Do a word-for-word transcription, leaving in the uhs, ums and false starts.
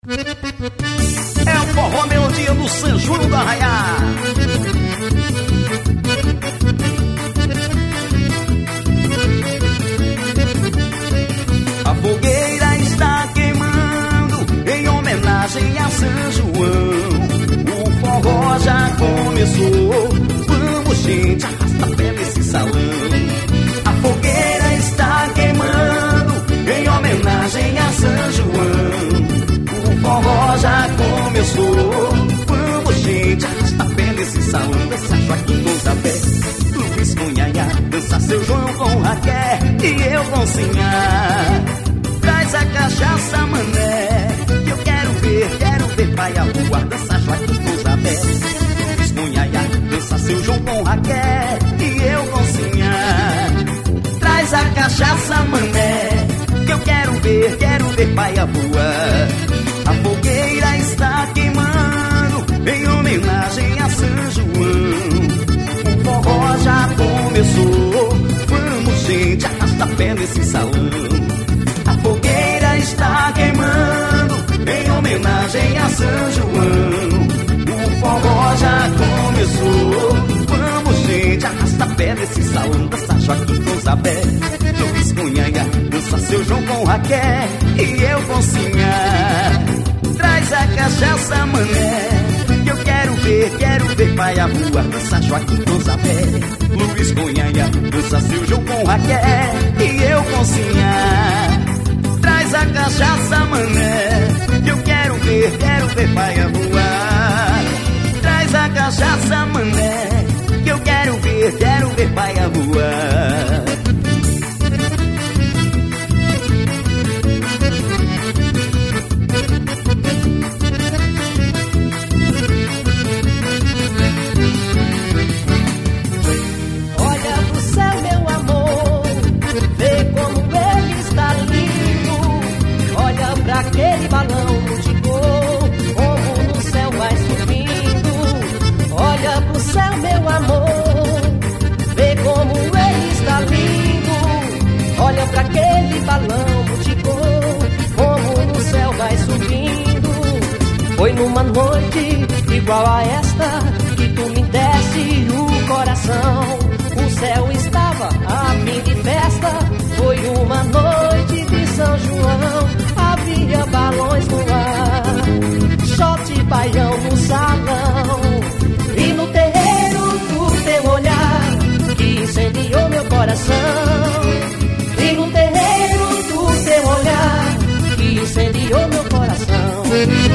É o forró melodia do São João do Arraiá. A fogueira está queimando em homenagem a São João. O forró já começou. Vamos, gente, arrasta a pé nesse salão. A fogueira está queimando em homenagem a São João. O forró já começou. Vamos, gente, arrasta a pé nesse salão. Dança Joaquim com Zabé, Luiz com Nhaiá. Dança seu João com Raquel e eu com Sinhá. Traz a cachaça, mané, que eu quero ver, quero ver pai a rua. Dança Joaquim com Zabé, Luiz com Nhaiá. Dança seu João com Raquel e eu com Sinhá. Traz a cachaça, mané, que eu quero ver, quero ver pai a rua. A fogueira está queimando em homenagem a São João. O forró já começou. Vamos, gente, arrasta a pé nesse salão. A fogueira está queimando em homenagem a São João. O forró já começou. Vamos, gente, arrasta a pé nesse salão. Dança Joaquim com Zabé, Luiz com Nhaiá. Dança seu João com Raquel e eu com Sinhá. Traz a cachaça, mané, que eu quero ver, quero ver pai a rua. Dança Joaquim com Zabé, Luiz com Nhaiá. Dança seu João com Raquel e eu com Sinhá. Traz a cachaça, mané, que eu quero ver, quero ver pai a rua. Traz a cachaça, mané, que eu quero ver, quero ver pai a rua. Aquele balão de cor, como no céu vai subindo. Olha pro céu, meu amor, vê como ele está lindo. Olha pra aquele balão de cor, como no céu vai subindo. Foi numa noite igual a esta que tu me desse o coração. O céu estava a fim de festa, foi uma noite de São João. Havia balões no ar, shot e baião no salão. E no terreiro do teu olhar, que incendiou meu coração. E no terreiro do teu olhar, que incendiou meu coração.